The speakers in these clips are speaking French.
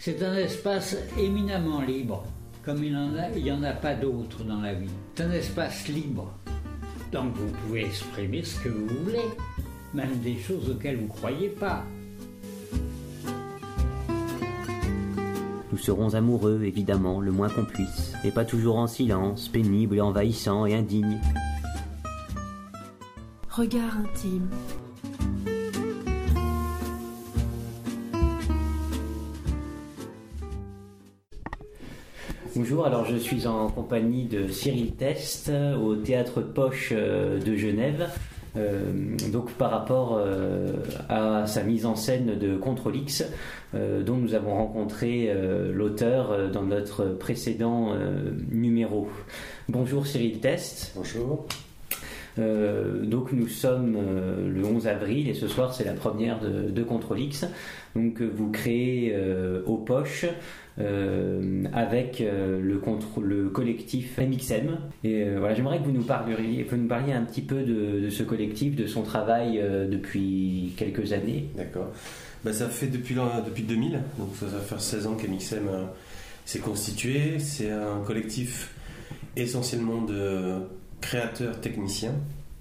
C'est un espace éminemment libre, comme il n'y en a pas d'autre dans la vie. C'est un espace libre. Donc vous pouvez exprimer ce que vous voulez, même des choses auxquelles vous ne croyez pas. Nous serons amoureux, évidemment, le moins qu'on puisse, et pas toujours en silence, pénible et envahissant et indigne. Regard intime. Bonjour, alors je suis en compagnie de Cyril Teste au Théâtre Poche de Genève. Donc par rapport à sa mise en scène de Contrôle X, dont nous avons rencontré l'auteur dans notre précédent numéro. Bonjour Cyril Teste. Bonjour. Donc nous sommes le 11 avril et ce soir c'est la première de Contrôle X. Donc vous créez aux Poches avec le collectif MXM. Et voilà, j'aimerais que vous nous parliez un petit peu de ce collectif, de son travail depuis quelques années. D'accord. Ça fait depuis 2000, donc ça va faire 16 ans qu'MXM s'est constitué. C'est un collectif essentiellement de créateurs techniciens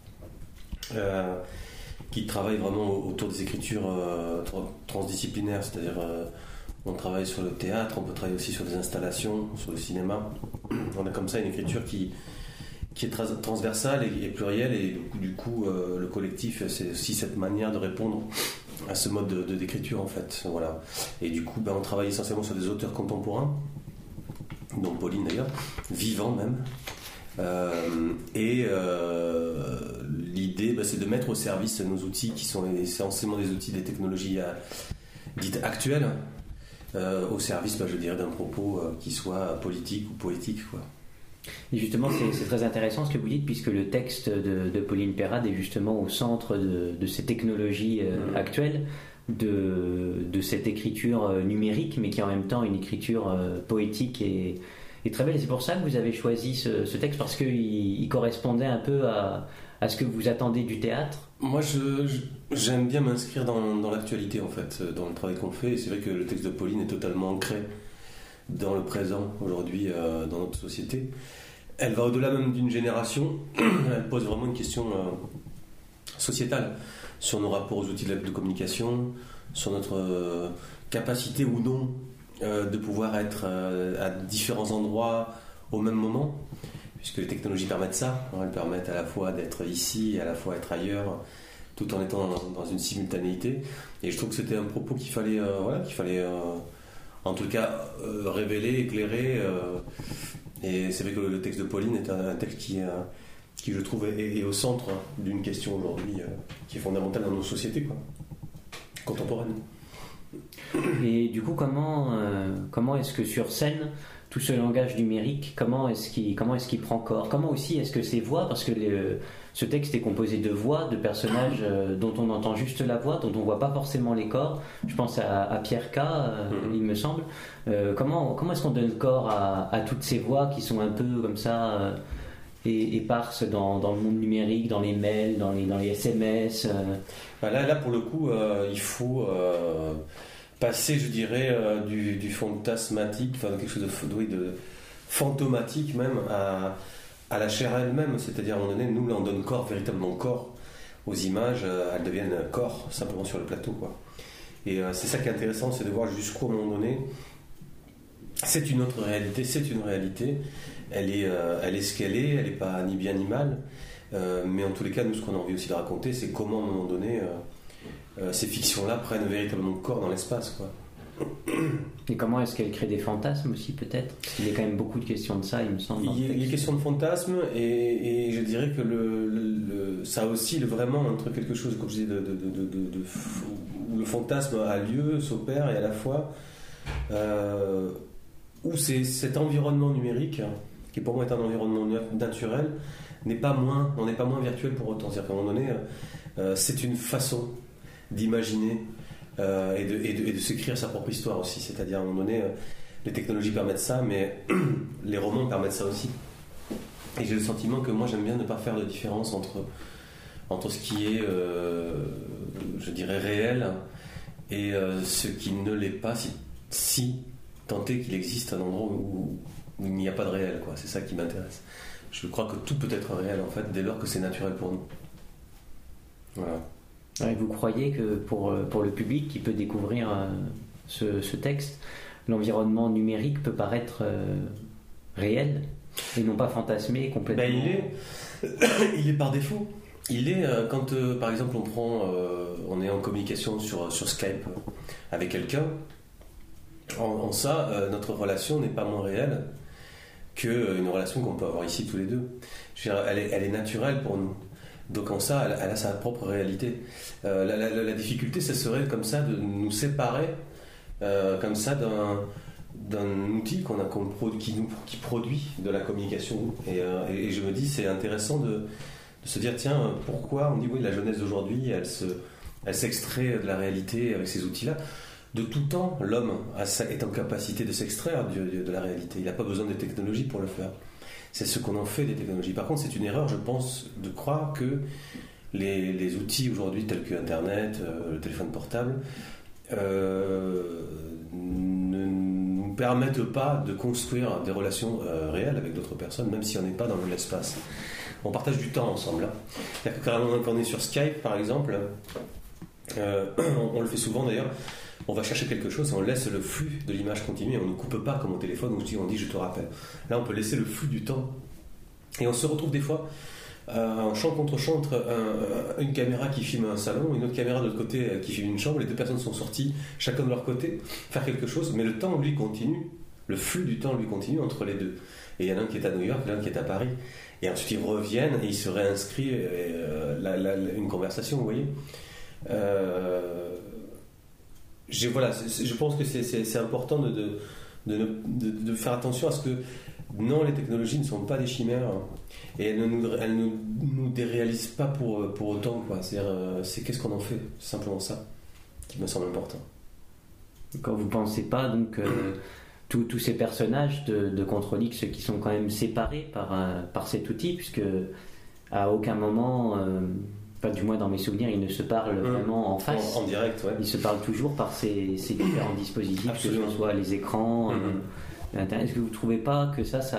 qui travaillent vraiment autour des écritures transdisciplinaires, c'est-à-dire on travaille sur le théâtre, on peut travailler aussi sur des installations, sur le cinéma. On a comme ça une écriture qui est transversale et plurielle, et du coup le collectif, c'est aussi cette manière de répondre à ce mode d'écriture en fait. Voilà. Et du coup on travaille essentiellement sur des auteurs contemporains, dont Pauline d'ailleurs, vivants même. L'idée c'est de mettre au service nos outils qui sont essentiellement des outils des technologies dites actuelles, au service je dirais d'un propos qui soit politique ou poétique quoi. Et justement c'est très intéressant ce que vous dites, puisque le texte de Pauline Perrade est justement au centre de ces technologies actuelles, de cette écriture numérique, mais qui est en même temps une écriture poétique et très belle. Et c'est pour ça que vous avez choisi ce texte, parce qu'il correspondait un peu à ce que vous attendez du théâtre. Moi, j'aime bien m'inscrire dans l'actualité, en fait, dans le travail qu'on fait. Et c'est vrai que le texte de Pauline est totalement ancré dans le présent, aujourd'hui, dans notre société. Elle va au-delà même d'une génération. Elle pose vraiment une question sociétale sur nos rapports aux outils de communication, sur notre capacité ou non de pouvoir être à différents endroits au même moment, puisque les technologies permettent ça. Elles permettent à la fois d'être ici et à la fois être ailleurs, tout en étant dans une simultanéité. Et je trouve que c'était un propos qu'il fallait en tout cas révéler, éclairer. Et c'est vrai que le texte de Pauline est un texte qui je trouve est au centre d'une question aujourd'hui qui est fondamentale dans nos sociétés contemporaines. Et du coup, comment est-ce que sur scène, tout ce langage numérique, comment est-ce qu'il prend corps? Comment aussi est-ce que ces voix, parce que ce texte est composé de voix, de personnages dont on entend juste la voix, dont on voit pas forcément les corps. Je pense à Pierre K, il me semble. Comment est-ce qu'on donne corps à toutes ces voix qui sont un peu comme ça éparses dans le monde numérique, dans les mails, dans les SMS Là, pour le coup, il faut passer, je dirais, du fantasmatique, enfin quelque chose de fantomatique même, à la chair elle-même. C'est-à-dire, à un moment donné, nous, là, on donne corps, véritablement corps aux images. Elles deviennent corps, simplement sur le plateau, quoi. Et c'est ça qui est intéressant, c'est de voir jusqu'où, à un moment donné, c'est une autre réalité, c'est une réalité. Elle est ce qu'elle est, elle n'est pas ni bien ni mal. Mais en tous les cas, nous, ce qu'on a envie aussi de raconter, c'est comment, à un moment donné, ces fictions-là prennent véritablement corps dans l'espace, quoi. Et comment est-ce qu'elle crée des fantasmes aussi, peut-être? Parce qu'il y a quand même beaucoup de questions de ça, il me semble. Il y a question de fantasmes, et je dirais que ça oscille vraiment entre quelque chose, comme je disais, où le fantasme a lieu, s'opère, et à la fois où c'est cet environnement numérique, qui pour moi est un environnement naturel, on n'est pas moins virtuel pour autant. C'est-à-dire qu'à un moment donné, c'est une façon d'imaginer et de s'écrire sa propre histoire aussi. C'est-à-dire, à un moment donné, les technologies permettent ça, mais les romans permettent ça aussi. Et j'ai le sentiment que moi, j'aime bien ne pas faire de différence entre ce qui est, je dirais, réel et ce qui ne l'est pas, si tant est qu'il existe un endroit où il n'y a pas de réel, quoi. C'est ça qui m'intéresse. Je crois que tout peut être réel, en fait, dès lors que c'est naturel pour nous. Voilà. Et vous croyez que pour le public qui peut découvrir ce texte, l'environnement numérique peut paraître réel et non pas fantasmé complètement? Il est par défaut. Il est quand, par exemple, on est en communication sur Skype avec quelqu'un. En ça, notre relation n'est pas moins réelle qu'une relation qu'on peut avoir ici tous les deux. Je veux dire, elle est naturelle pour nous. Donc en ça, elle a sa propre réalité. La difficulté, ce serait comme ça de nous séparer comme ça d'un outil qui produit de la communication. Et je me dis, c'est intéressant de se dire, tiens, pourquoi on dit, oui, la jeunesse d'aujourd'hui, elle s'extrait de la réalité avec ces outils-là. De tout temps, l'homme est en capacité de s'extraire de la réalité. Il n'a pas besoin de technologies pour le faire. C'est ce qu'on en fait des technologies. Par contre, c'est une erreur, je pense, de croire que les outils aujourd'hui, tels que Internet, le téléphone portable, ne nous permettent pas de construire des relations réelles avec d'autres personnes, même si on n'est pas dans l'espace. On partage du temps ensemble. Hein. C'est-à-dire que quand on est sur Skype, par exemple, on le fait souvent d'ailleurs, on va chercher quelque chose et on laisse le flux de l'image continuer. On ne coupe pas comme au téléphone où on dit je te rappelle. Là, on peut laisser le flux du temps. Et on se retrouve des fois en champ contre champ entre une caméra qui filme un salon, une autre caméra de l'autre côté qui filme une chambre. Les deux personnes sont sorties, chacun de leur côté, faire quelque chose. Mais le temps, lui, continue. Le flux du temps, lui, continue entre les deux. Et il y en a un qui est à New York, l'un qui est à Paris. Et ensuite, ils reviennent et ils se réinscrivent une conversation, vous voyez. Je pense que c'est important de faire attention à ce que non, les technologies ne sont pas des chimères et elles ne nous déréalisent pas pour autant, quoi. C'est qu'est-ce qu'on en fait, c'est simplement ça qui me semble important. Quand vous ne pensez pas donc tous ces personnages de Control X qui sont quand même séparés par cet outil, puisque à aucun moment pas du moins dans mes souvenirs, ils ne se parlent vraiment en face. En direct, ouais. Ils se parlent toujours par ces différents dispositifs, Absolument. que ce soit les écrans, l'Internet. Est-ce que vous ne trouvez pas que ça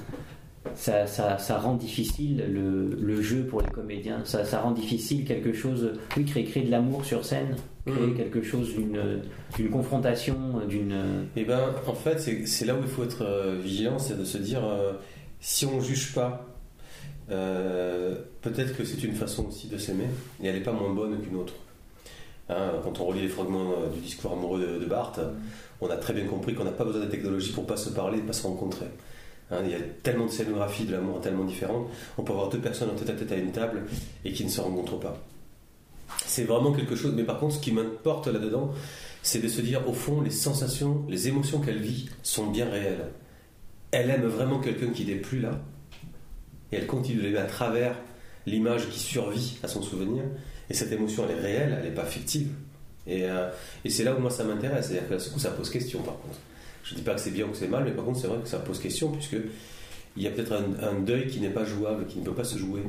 rend difficile le jeu pour les comédiens? Ça rend difficile quelque chose, oui, créer de l'amour sur scène, créer quelque chose d'une confrontation, Eh ben, en fait, c'est là où il faut être vigilant, c'est de se dire, si on ne juge pas, peut-être que c'est une façon aussi de s'aimer et elle n'est pas moins bonne qu'une autre. Hein, quand on relit les fragments du discours amoureux de Barthes, on a très bien compris qu'on n'a pas besoin de technologie pour pas se parler et pas se rencontrer. Hein, il y a tellement de scénographies de l'amour tellement différentes. On peut avoir deux personnes en tête à tête à une table et qui ne se rencontrent pas. C'est vraiment quelque chose. Mais par contre, ce qui m'importe là-dedans, c'est de se dire, au fond, les sensations, les émotions qu'elle vit sont bien réelles. Elle aime vraiment quelqu'un qui n'est plus là. Et elle continue de l'aimer à travers l'image qui survit à son souvenir. Et cette émotion, elle est réelle, elle n'est pas fictive. Et c'est là où moi ça m'intéresse. C'est-à-dire que ça pose question, par contre. Je ne dis pas que c'est bien ou que c'est mal, mais par contre, c'est vrai que ça pose question, puisque il y a peut-être un deuil qui n'est pas jouable, qui ne peut pas se jouer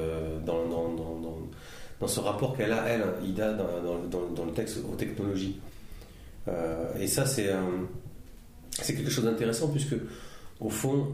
dans ce rapport qu'elle a, elle, Ida, dans le texte aux technologies. Et ça, c'est quelque chose d'intéressant, puisque, au fond,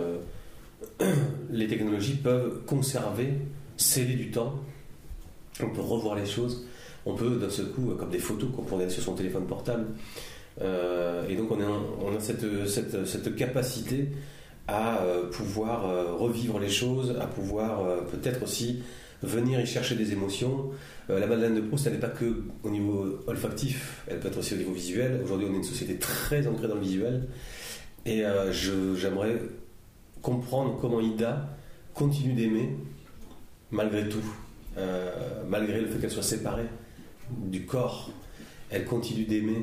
les technologies peuvent conserver, sceller du temps. On peut revoir les choses. On peut, d'un seul coup, comme des photos qu'on pourrait sur son téléphone portable. Et donc, on a cette capacité à pouvoir revivre les choses, à pouvoir peut-être aussi venir y chercher des émotions. La Madeleine de Proust, elle n'est pas que au niveau olfactif, elle peut être aussi au niveau visuel. Aujourd'hui, on est une société très ancrée dans le visuel. Et j'aimerais comprendre comment Ida continue d'aimer malgré tout, malgré le fait qu'elle soit séparée du corps. Elle continue d'aimer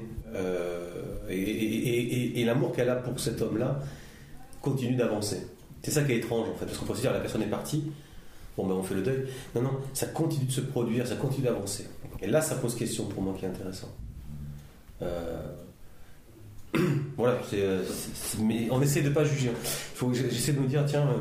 et l'amour qu'elle a pour cet homme-là continue d'avancer. C'est ça qui est étrange en fait, parce qu'on peut se dire la personne est partie, bon ben on fait le deuil. Non, ça continue de se produire, ça continue d'avancer. Et là, ça pose question pour moi qui est intéressant. Voilà, mais on essaie de pas juger. J'essaie de me dire, tiens,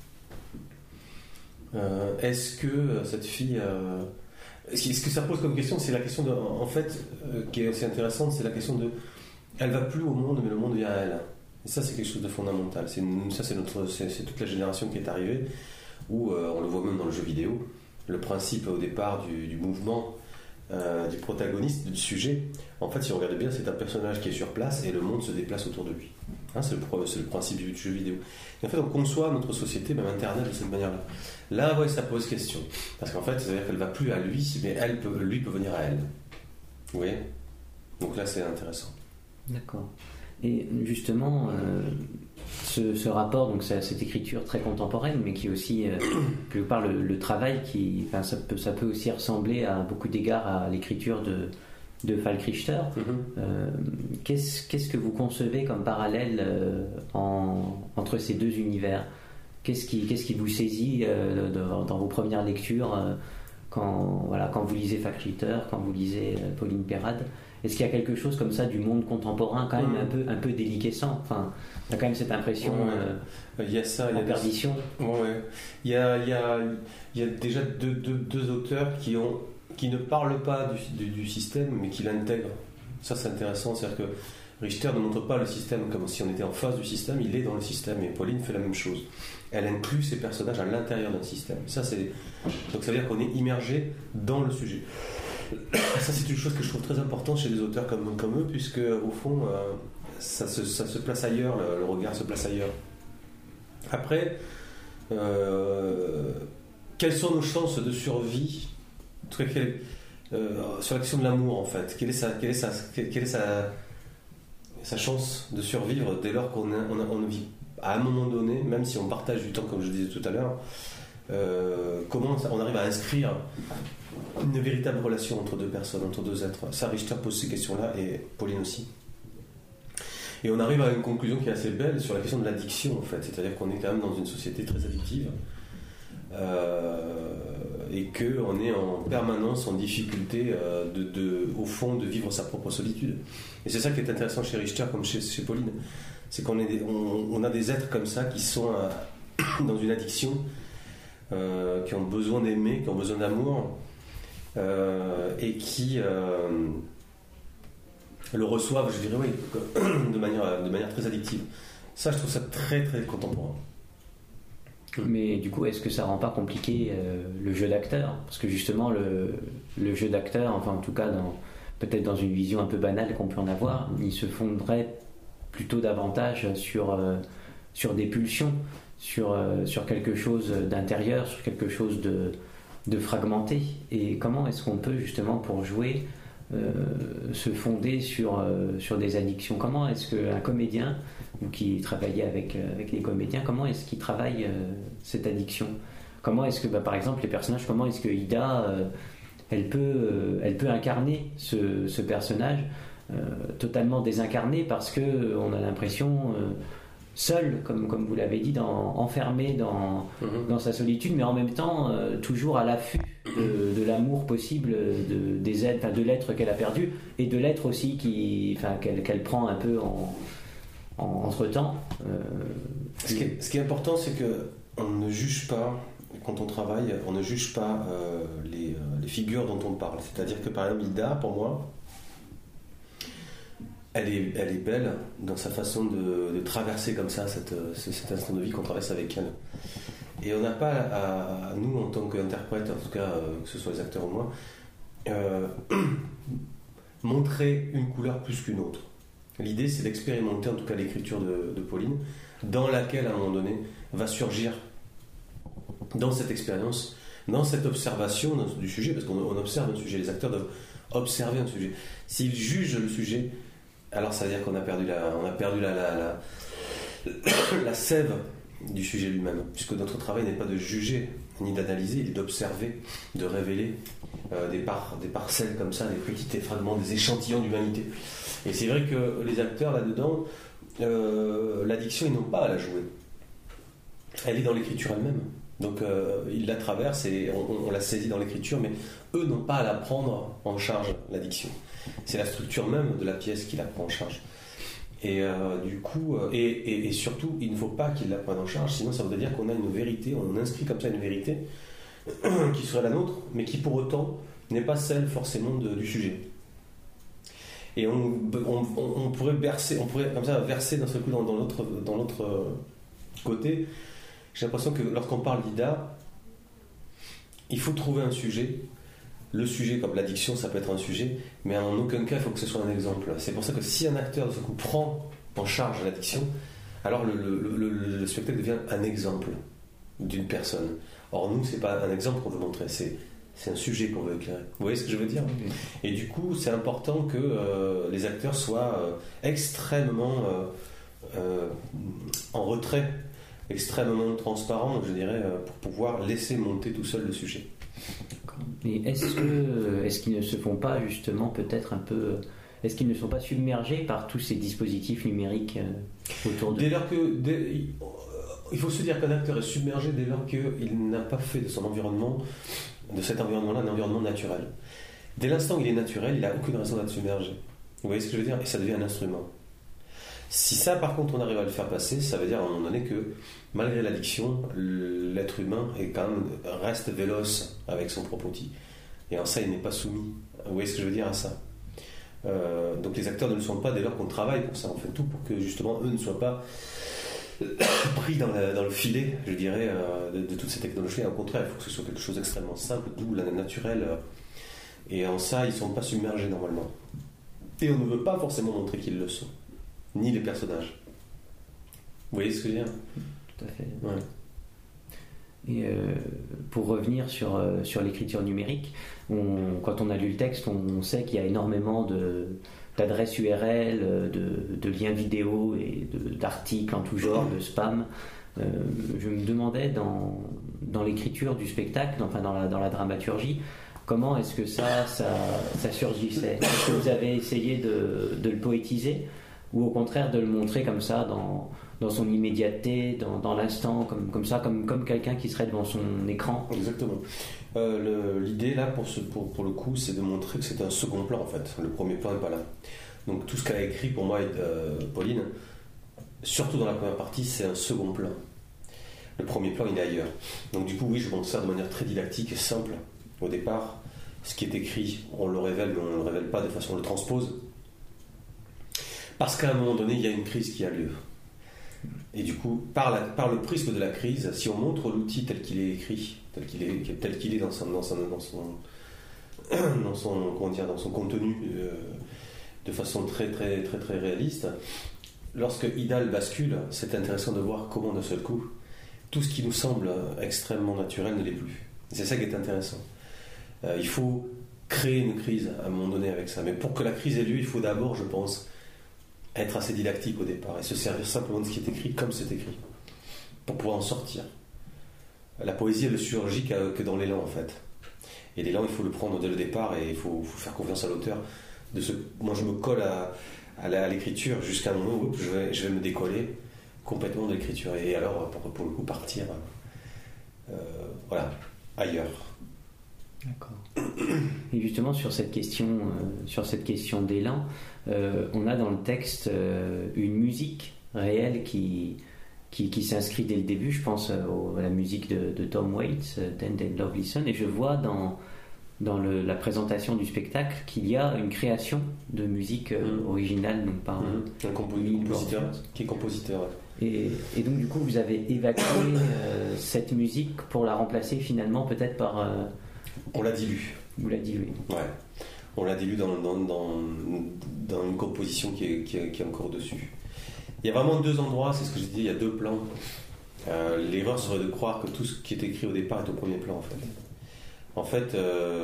est-ce que cette fille, ce que ça pose comme question, c'est la question de, en fait, qui est aussi intéressante, c'est la question de elle va plus au monde, mais le monde vient à elle. Et ça, c'est quelque chose de fondamental. C'est toute la génération qui est arrivée, où on le voit même dans le jeu vidéo. Le principe au départ du mouvement, du protagoniste, du sujet, en fait, si on regarde bien, c'est un personnage qui est sur place et le monde se déplace autour de lui. Hein, c'est le principe du jeu vidéo. Et en fait, on conçoit notre société, même Internet, de cette manière-là. Là, ouais, ça pose question. Parce qu'en fait, c'est-à-dire qu'elle ne va plus à lui, mais lui peut venir à elle. Vous voyez ? Donc là, c'est intéressant. D'accord. Et justement, ce rapport, donc cette écriture très contemporaine, mais qui aussi, quelque part, le travail, ça peut aussi ressembler à beaucoup d'égards à l'écriture de Falk Richter. Qu'est-ce que vous concevez comme parallèle entre ces deux univers ? Qu'est-ce qui vous saisit dans vos premières lectures quand vous lisez Falk Richter, quand vous lisez Pauline Perrade ? Est-ce qu'il y a quelque chose comme ça du monde contemporain quand même un peu déliquescent ? Enfin, il y a quand même cette impression il y a ça, en perdition. Ouais. Il y a déjà deux auteurs qui ne parlent pas du système, mais qui l'intègrent. Ça, c'est intéressant. C'est-à-dire que Richter ne montre pas le système comme si on était en face du système, il est dans le système. Et Pauline fait la même chose. Elle inclut ses personnages à l'intérieur d'un système. Donc ça veut dire qu'on est immergé dans le sujet. Ça, c'est une chose que je trouve très importante chez des auteurs comme eux, puisque au fond, ça se place ailleurs, le regard se place ailleurs. Après, quelles sont nos chances de survie sur la question de l'amour, en fait? Quelle est sa chance de survivre dès lors qu'on ne vit à un moment donné, même si on partage du temps, comme je disais tout à l'heure, comment on arrive à inscrire une véritable relation entre deux personnes, entre deux êtres? Ça, Richter pose ces questions-là, et Pauline aussi. Et on arrive à une conclusion qui est assez belle sur la question de l'addiction, en fait. C'est-à-dire qu'on est quand même dans une société très addictive, et qu'on est en permanence en difficulté, au fond, de vivre sa propre solitude. Et c'est ça qui est intéressant chez Richter, comme chez Pauline. C'est qu'on on a des êtres comme ça qui sont dans une addiction, qui ont besoin d'aimer, qui ont besoin d'amour, et qui le reçoivent, je dirais, de manière très addictive. Ça, je trouve ça très très contemporain. Mais du coup, est-ce que ça rend pas compliqué le jeu d'acteur ? Parce que justement, le jeu d'acteur, enfin en tout cas peut-être dans une vision un peu banale qu'on peut en avoir, il se fonderait plutôt davantage sur des pulsions, sur quelque chose d'intérieur, sur quelque chose de fragmenté. Et comment est-ce qu'on peut justement, pour jouer, se fonder sur des addictions? Comment est-ce qu'un comédien, ou qui travaillait avec les comédiens, comment est-ce qu'il travaille cette addiction? Comment est-ce que, par exemple, les personnages, comment est-ce que Ida, elle peut incarner ce personnage totalement désincarné, parce qu'on a l'impression seul, comme vous l'avez dit, enfermé dans sa solitude, mais en même temps toujours à l'affût de l'amour possible de l'être qu'elle a perdu, et de l'être aussi qu'elle prend un peu entre-temps. Ce qui est important, c'est qu'on ne juge pas, quand on travaille, on ne juge pas les figures dont on parle. C'est-à-dire que, par exemple, Ida, pour moi, elle est belle dans sa façon de traverser comme ça cet instant de vie qu'on traverse avec elle. Et on n'a pas à nous, en tant qu'interprète, en tout cas, que ce soit les acteurs ou moi, montrer une couleur plus qu'une autre. L'idée, c'est d'expérimenter, en tout cas, l'écriture de Pauline, dans laquelle, à un moment donné, va surgir, dans cette expérience, dans cette observation du sujet, parce qu'on observe un sujet, les acteurs doivent observer un sujet. S'ils jugent le sujet, alors ça veut dire qu'on a perdu la sève du sujet lui-même, puisque notre travail n'est pas de juger ni d'analyser, il est d'observer, de révéler des parcelles comme ça, des petits fragments, des échantillons d'humanité. Et c'est vrai que les acteurs là-dedans, l'addiction, ils n'ont pas à la jouer. Elle est dans l'écriture elle-même. Donc ils la traversent et on la saisit dans l'écriture, mais eux n'ont pas à la prendre en charge, l'addiction. C'est la structure même de la pièce qui la prend en charge. Et du coup, et surtout, il ne faut pas qu'ils la prennent en charge, sinon ça voudrait dire qu'on a une vérité, on inscrit comme ça une vérité qui serait la nôtre, mais qui pour autant n'est pas celle forcément du sujet. Et on pourrait comme ça verser d'un seul coup dans l'autre côté. J'ai l'impression que lorsqu'on parle d'IDA, il faut trouver un sujet. Le sujet, comme l'addiction, ça peut être un sujet, mais en aucun cas il faut que ce soit un exemple. C'est pour ça que si un acteur de ce coup prend en charge l'addiction, alors le spectacle devient un exemple d'une personne. Or nous, c'est pas un exemple qu'on veut montrer, c'est un sujet qu'on veut éclairer. Vous voyez ce que je veux dire ? Et du coup, c'est important que les acteurs soient extrêmement en retrait, extrêmement transparents, je dirais, pour pouvoir laisser monter tout seul le sujet. Et est-ce qu'ils ne se font pas justement peut-être un peu... Est-ce qu'ils ne sont pas submergés par tous ces dispositifs numériques autour d'eux ? Il faut se dire qu'un acteur est submergé dès lors qu'il n'a pas fait de son environnement, de cet environnement-là, un environnement naturel. Dès l'instant où il est naturel, il n'a aucune raison d'être submergé. Vous voyez ce que je veux dire ? Et ça devient un instrument. Si ça, par contre, on arrive à le faire passer, ça veut dire à un moment donné que, malgré l'addiction, l'être humain reste véloce avec son propre outil. Et en ça, il n'est pas soumis. Vous voyez ce que je veux dire à ça ? Donc les acteurs ne le sont pas dès lors qu'on travaille pour ça. On fait tout pour que, justement, eux ne soient pas pris dans le filet, je dirais, de toutes ces technologies. Au contraire, il faut que ce soit quelque chose d'extrêmement simple, d'où la naturelle. Et en ça, ils ne sont pas submergés normalement. Et on ne veut pas forcément montrer qu'ils le sont. Ni les personnages. Vous voyez ce que je veux dire ? Tout à fait. Ouais. Et pour revenir sur l'écriture numérique, quand on a lu le texte, on sait qu'il y a énormément d'adresses URL, de liens vidéo et d'articles en tout genre, de spam. Je me demandais dans l'écriture du spectacle, enfin dans la dramaturgie, comment est-ce que ça surgissait ? Est-ce que vous avez essayé de le poétiser ou au contraire de le montrer comme ça dans son immédiateté, dans l'instant, comme ça, comme quelqu'un qui serait devant son écran ? Exactement. L'idée là pour le coup, c'est de montrer que c'est un second plan en fait. Le premier plan n'est pas là. Donc tout ce qu'elle a écrit pour moi, Pauline, surtout dans la première partie, c'est un second plan. Le premier plan, il est ailleurs. Donc du coup, oui, je montre ça de manière très didactique et simple. Au départ, ce qui est écrit, on le révèle, mais on ne le révèle pas de façon, on le transpose. Parce qu'à un moment donné, il y a une crise qui a lieu. Et du coup, par le prisme de la crise, si on montre l'outil tel qu'il est écrit, tel qu'il est dans son contenu, de façon très très très très réaliste, lorsque Idal bascule, c'est intéressant de voir comment d'un seul coup, tout ce qui nous semble extrêmement naturel ne l'est plus. C'est ça qui est intéressant. Il faut créer une crise à un moment donné avec ça. Mais pour que la crise ait lieu, il faut d'abord, je pense, être assez didactique au départ et se servir simplement de ce qui est écrit comme c'est écrit pour pouvoir en sortir. La poésie, elle ne surgit que dans l'élan en fait. Et l'élan, il faut le prendre dès le départ et il faut faire confiance à l'auteur. Moi, je me colle à l'écriture jusqu'à un moment où je vais me décoller complètement de l'écriture et alors, pour le coup, partir ailleurs. D'accord. Et justement sur cette question d'élan, on a dans le texte une musique réelle qui s'inscrit dès le début. Je pense à la musique de Tom Waits, Tender Love Listen, et je vois dans la présentation du spectacle qu'il y a une création de musique originale, donc par un compositeur qui est compositeur. Et donc du coup vous avez évacué cette musique pour la remplacer finalement peut-être par... On l'a dilue. Vous l'a dilué. Ouais. On l'a dilue dans une composition qui est encore dessus. Il y a vraiment deux endroits, c'est ce que j'ai dit, il y a deux plans. L'erreur serait de croire que tout ce qui est écrit au départ est au premier plan en fait.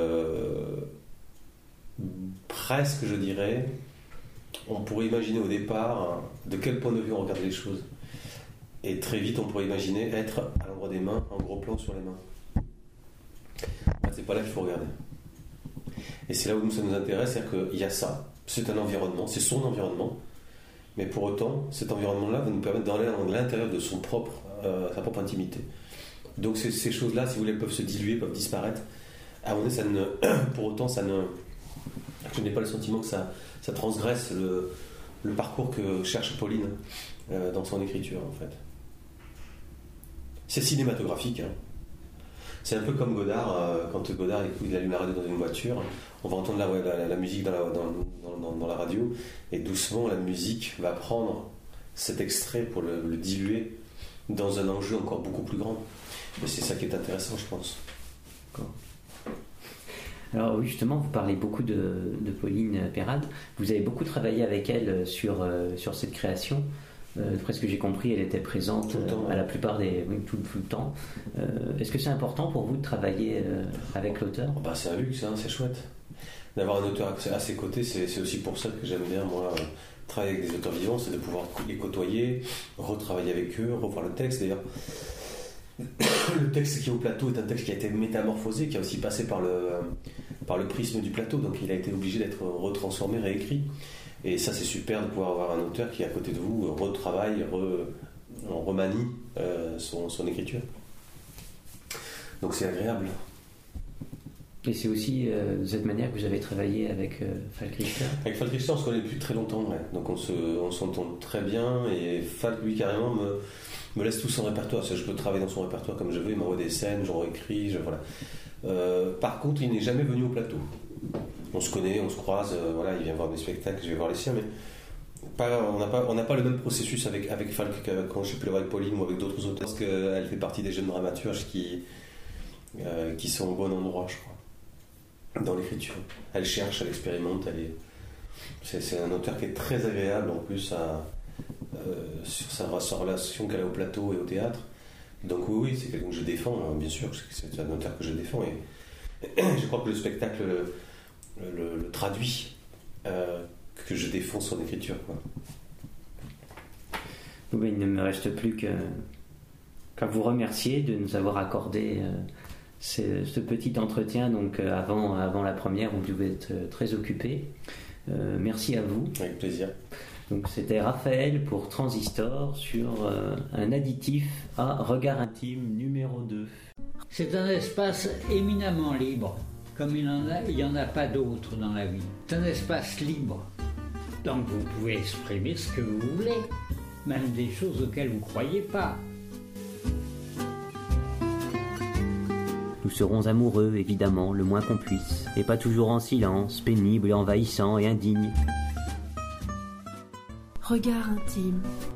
Presque je dirais, on pourrait imaginer au départ de quel point de vue on regarde les choses. Et très vite on pourrait imaginer être à l'endroit des mains, en gros plan sur les mains. C'est pas là qu'il faut regarder. Et c'est là où ça nous intéresse, c'est-à-dire qu'il y a ça, c'est un environnement, c'est son environnement, mais pour autant, cet environnement-là va nous permettre d'aller à l'intérieur de sa propre intimité. Donc ces choses-là, si vous voulez, peuvent se diluer, peuvent disparaître. À un moment donné, pour autant, je n'ai pas le sentiment que ça transgresse le parcours que cherche Pauline dans son écriture, en fait. C'est cinématographique, hein. C'est un peu comme Godard, quand Godard il allume la radio dans une voiture, on va entendre la musique dans la radio, et doucement la musique va prendre cet extrait pour le diluer dans un enjeu encore beaucoup plus grand. Et c'est ça qui est intéressant, je pense. D'accord. Alors oui, justement, vous parlez beaucoup de Pauline Perrade. Vous avez beaucoup travaillé avec elle sur cette création. D'après ce que j'ai compris, elle était présente à la plupart tout le temps. Est-ce que c'est important pour vous de travailler avec l'auteur ? C'est un luxe, c'est chouette. D'avoir un auteur à ses côtés, c'est aussi pour ça que j'aime bien, moi, travailler avec des auteurs vivants, c'est de pouvoir les côtoyer, retravailler avec eux, revoir le texte. D'ailleurs, le texte qui est au plateau est un texte qui a été métamorphosé, qui a aussi passé par le prisme du plateau, donc il a été obligé d'être retransformé, réécrit. Et ça, c'est super de pouvoir avoir un auteur qui, à côté de vous, retravaille, remanie son écriture. Donc c'est agréable. Et c'est aussi de cette manière que vous avez travaillé avec Falk Richter ? Avec Falk Richter, on se connaît depuis très longtemps, ouais. Donc on s'entend très bien, et Falk, lui, carrément, me laisse tout son répertoire. Je peux travailler dans son répertoire comme je veux, il m'envoie des scènes, je réécris, voilà. Par contre, il n'est jamais venu au plateau. On se connaît, on se croise, voilà, il vient voir mes spectacles, je vais voir les siens, mais on n'a pas le même processus avec Falk quand je suis pu le voir avec Pauline ou avec d'autres auteurs, parce qu'elle fait partie des jeunes dramaturges qui sont au bon endroit, je crois, dans l'écriture. Elle cherche, elle expérimente, c'est un auteur qui est très agréable en plus sur sa relation qu'elle a au plateau et au théâtre. Donc oui, c'est quelqu'un que je défends, bien sûr, c'est un auteur que je défends, et je crois que le spectacle le traduit, que je défends son écriture, quoi. Oui, il ne me reste plus qu'à vous remercier de nous avoir accordé ce petit entretien, donc avant la première, où vous devez être très occupé. Merci à vous. Avec plaisir. Donc c'était Raphaël pour Transistor sur un additif à regard intime numéro 2. C'est un espace éminemment libre, comme il n'y en a pas d'autre dans la vie. C'est un espace libre. Donc vous pouvez exprimer ce que vous voulez, même des choses auxquelles vous ne croyez pas. Nous serons amoureux, évidemment, le moins qu'on puisse, et pas toujours en silence, pénible et envahissant et indigne. Regard intime.